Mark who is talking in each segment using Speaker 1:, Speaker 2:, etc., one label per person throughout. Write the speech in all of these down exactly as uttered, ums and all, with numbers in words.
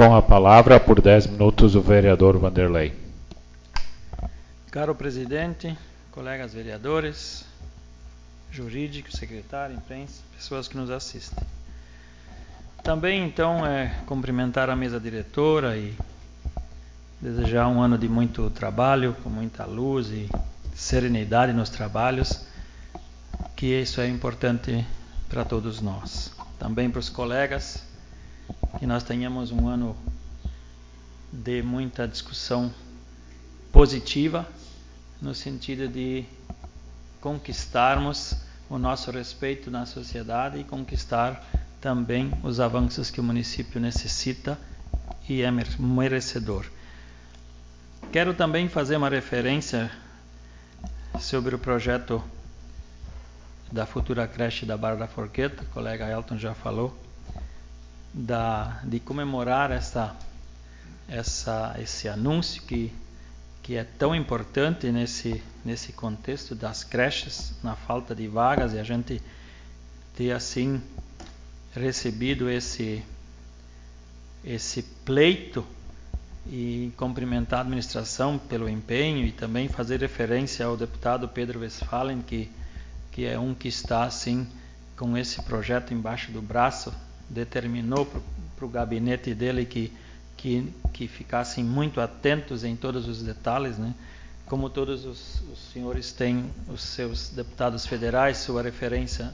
Speaker 1: Com a palavra, por dez minutos, o vereador Vanderlei.
Speaker 2: Caro presidente, colegas vereadores, jurídico, secretário, imprensa, pessoas que nos assistem. Também, então, é cumprimentar a mesa diretora e desejar um ano de muito trabalho, com muita luz e serenidade nos trabalhos, que isso é importante para todos nós. Também para os colegas, que nós tenhamos um ano de muita discussão positiva, no sentido de conquistarmos o nosso respeito na sociedade e conquistar também os avanços que o município necessita e é merecedor. Quero também fazer uma referência sobre o projeto da futura creche da Barra da Forqueta, o colega Elton já falou, da, de comemorar essa, essa, esse anúncio que, que é tão importante nesse, nesse contexto das creches, na falta de vagas, e a gente ter assim recebido esse, esse pleito e cumprimentar a administração pelo empenho e também fazer referência ao deputado Pedro Westphalen, que, que é um que está assim com esse projeto embaixo do braço, determinou para o gabinete dele que, que, que ficassem muito atentos em todos os detalhes, né? Como todos os, os senhores têm os seus deputados federais, sua referência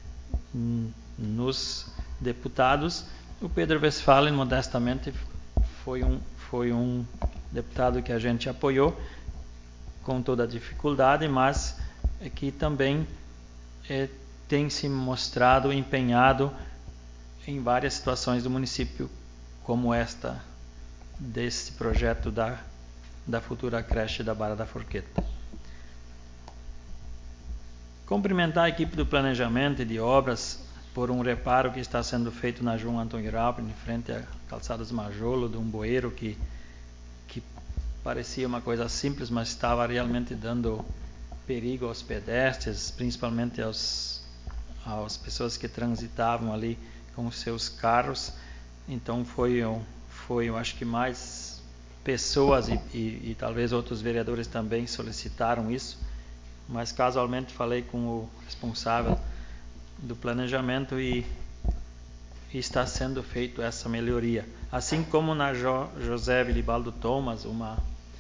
Speaker 2: nos deputados, o Pedro Westphalen modestamente foi um, foi um deputado que a gente apoiou com toda a dificuldade, mas é que também é, tem se mostrado empenhado em várias situações do município, como esta desse projeto da, da futura creche da Barra da Forqueta. Cumprimentar a equipe do planejamento e de obras por um reparo que está sendo feito na João Antônio Graupen, em frente a Calçadas Majolo, de um bueiro que, que parecia uma coisa simples, mas estava realmente dando perigo aos pedestres, principalmente aos, às pessoas que transitavam ali com os seus carros. Então foi, foi eu acho que mais pessoas e, e, e talvez outros vereadores também solicitaram isso, mas casualmente falei com o responsável do planejamento e, e está sendo feito essa melhoria. Assim como na jo, José Vilibaldo Thomas, uma,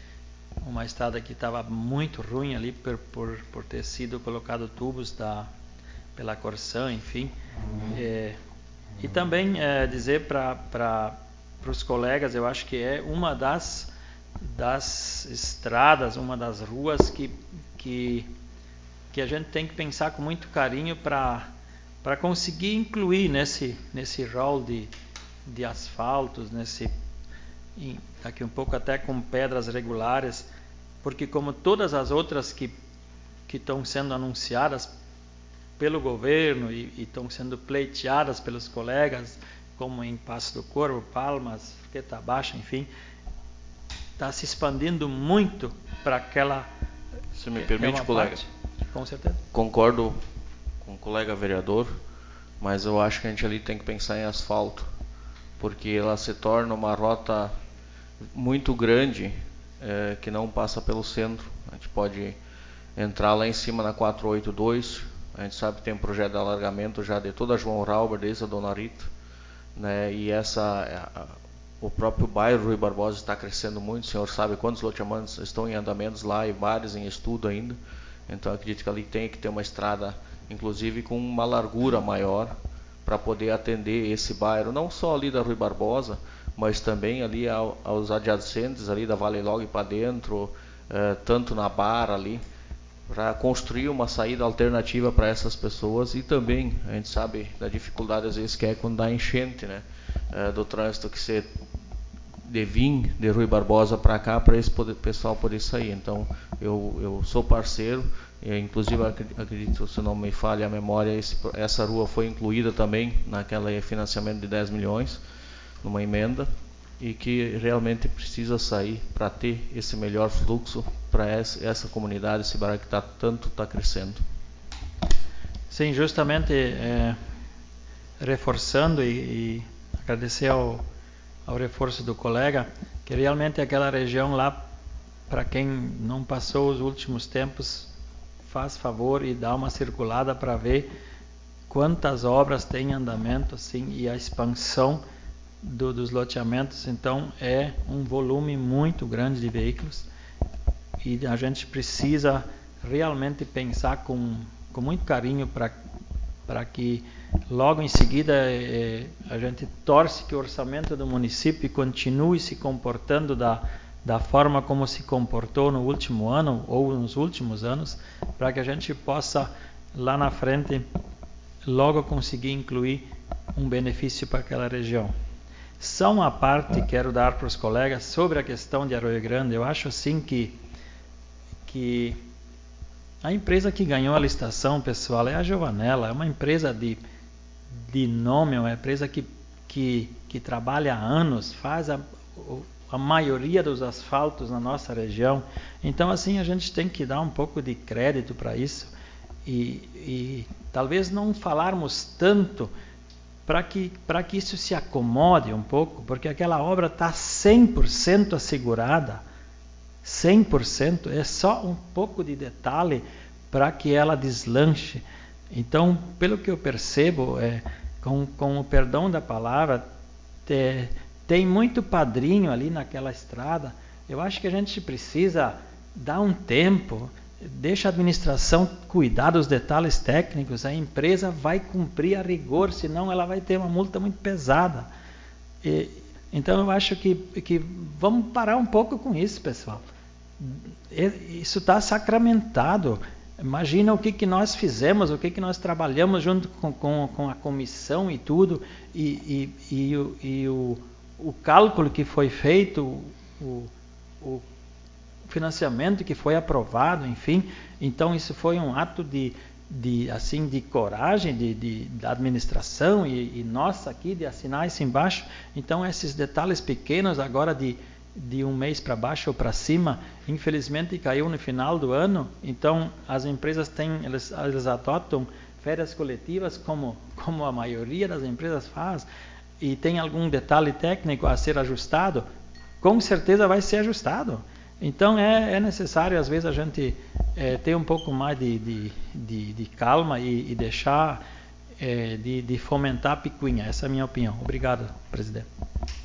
Speaker 2: uma estrada que estava muito ruim ali por, por, por ter sido colocado tubos da, pela Corsan, enfim. Uhum. É, e também é, dizer para os colegas, eu acho que é uma das, das estradas, uma das ruas que, que, que a gente tem que pensar com muito carinho para para conseguir incluir nesse, nesse rol de, de asfaltos, nesse, daqui um pouco até com pedras regulares, porque como todas as outras que, que estão sendo anunciadas pelo governo e, e estão sendo pleiteadas pelos colegas, como em Passo do Corvo, Palmas, Forqueta Baixa, enfim, está se expandindo muito para aquela...
Speaker 3: Se me permite,
Speaker 2: é
Speaker 3: colega.
Speaker 2: Parte, com certeza.
Speaker 3: Concordo com o colega vereador, mas eu acho que a gente ali tem que pensar em asfalto, porque ela se torna uma rota muito grande é, que não passa pelo centro. A gente pode entrar lá em cima na quatrocentos e oitenta e dois, a gente sabe que tem um projeto de alargamento já de toda a João Rauber, desde a Dona Rita, né? E essa, a, o próprio bairro Rui Barbosa está crescendo muito, o senhor sabe quantos loteamentos estão em andamentos lá e vários em estudo ainda. Então acredito que ali tem que ter uma estrada, inclusive com uma largura maior, para poder atender esse bairro, não só ali da Rui Barbosa, mas também ali ao, aos adjacentes ali da Vale Log para dentro, eh, tanto na Barra ali, para construir uma saída alternativa para essas pessoas. E também a gente sabe da dificuldade às vezes que é quando dá enchente, né, eh, do trânsito que você de vir de Rui Barbosa para cá para esse poder, pessoal poder sair. Então eu, eu sou parceiro, e, inclusive acredito, se não me falha a memória, esse, essa rua foi incluída também naquele financiamento de dez milhões, numa emenda, e que realmente precisa sair para ter esse melhor fluxo para essa, essa comunidade, esse bairro que tá, tanto está crescendo.
Speaker 2: Sim, justamente é, reforçando e, e agradecer ao ao reforço do colega, que realmente aquela região lá, para quem não passou os últimos tempos, faz favor e dá uma circulada para ver quantas obras tem em andamento, assim, e a expansão do, dos loteamentos. Então é um volume muito grande de veículos e a gente precisa realmente pensar com, com muito carinho para para que logo em seguida eh, a gente torce que o orçamento do município continue se comportando da, da forma como se comportou no último ano ou nos últimos anos, para que a gente possa lá na frente logo conseguir incluir um benefício para aquela região. Só uma parte quero dar para os colegas sobre a questão de Arroio Grande. Eu acho assim que, que a empresa que ganhou a licitação, pessoal, é a Giovanella. É uma empresa de, de nome, é uma empresa que, que, que trabalha há anos, faz a, a maioria dos asfaltos na nossa região. Então, assim, a gente tem que dar um pouco de crédito para isso e, e talvez não falarmos tanto para que, para que isso se acomode um pouco, porque aquela obra está cem por cento assegurada. cem por cento, é só um pouco de detalhe para que ela deslanche. Então, pelo que eu percebo, é, com, com o perdão da palavra, te, tem muito padrinho ali naquela estrada. Eu acho que a gente precisa dar um tempo, deixa a administração cuidar dos detalhes técnicos, a empresa vai cumprir a rigor, senão ela vai ter uma multa muito pesada. E, então eu acho que, que vamos parar um pouco com isso, pessoal. Isso está sacramentado. Imagina o que, que nós fizemos, o que, que nós trabalhamos junto com, com, com a comissão e tudo, e, e, e, o, e o, o cálculo que foi feito, o, o financiamento que foi aprovado, enfim. Então isso foi um ato de, de, assim, de coragem de, de, da administração e, e nossa aqui de assinar isso embaixo. Então esses detalhes pequenos agora de, de um mês para baixo ou para cima, infelizmente caiu no final do ano. Então as empresas têm, eles, eles adotam férias coletivas como, como a maioria das empresas faz, e tem algum detalhe técnico a ser ajustado, com certeza vai ser ajustado. Então é, é necessário às vezes a gente é, ter um pouco mais de, de, de, de calma e, e deixar é, de, de fomentar a picuinha. Essa é a minha opinião. Obrigado, presidente.